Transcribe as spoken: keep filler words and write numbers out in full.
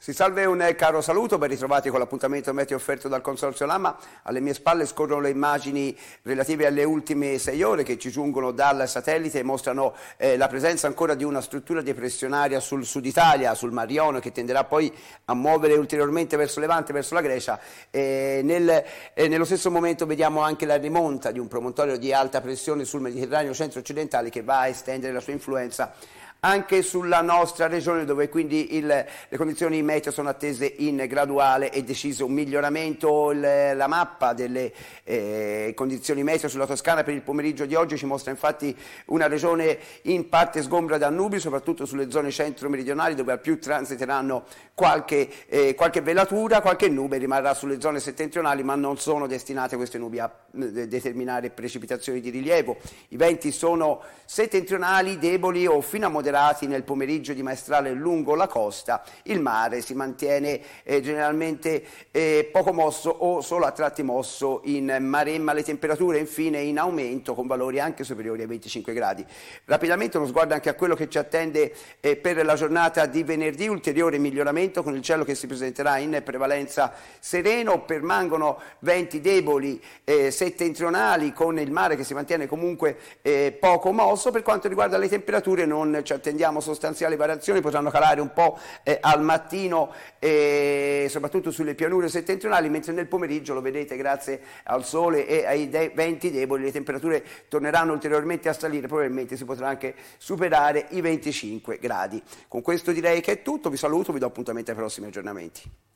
Si salve, un caro saluto, ben ritrovati con l'appuntamento meteo offerto dal Consorzio Lama. Alle mie spalle scorrono le immagini relative alle ultime sei ore che ci giungono dal satellite e mostrano eh, la presenza ancora di una struttura depressionaria sul sud Italia, sul Mar Ionio, che tenderà poi a muovere ulteriormente verso Levante, verso la Grecia. E nel, eh, nello stesso momento vediamo anche la rimonta di un promontorio di alta pressione sul Mediterraneo centro-occidentale che va a estendere la sua influenza anche sulla nostra regione, dove quindi il, le condizioni meteo sono attese in graduale e deciso miglioramento. Il, la mappa delle eh, condizioni meteo sulla Toscana per il pomeriggio di oggi ci mostra infatti una regione in parte sgombra da nubi, soprattutto sulle zone centro-meridionali, dove al più transiteranno qualche, eh, qualche velatura, qualche nube rimarrà sulle zone settentrionali, ma non sono destinate queste nubi a eh, determinare precipitazioni di rilievo. I venti sono settentrionali, deboli o fino a moderati nel pomeriggio di maestrale lungo la costa. Il mare si mantiene eh, generalmente eh, poco mosso o solo a tratti mosso in maremma. Le temperature infine in aumento con valori anche superiori ai venticinque gradi. Rapidamente uno sguardo anche a quello che ci attende eh, per la giornata di venerdì: ulteriore miglioramento con il cielo che si presenterà in prevalenza sereno. Permangono venti deboli eh, settentrionali con il mare che si mantiene comunque eh, poco mosso. Per quanto riguarda le temperature non ci attendiamo sostanziali variazioni, potranno calare un po' eh, al mattino eh, soprattutto sulle pianure settentrionali, mentre nel pomeriggio, lo vedete, grazie al sole e ai de- venti deboli, le temperature torneranno ulteriormente a salire, probabilmente si potrà anche superare i venticinque gradi. Con questo direi che è tutto, vi saluto, vi do appuntamento ai prossimi aggiornamenti.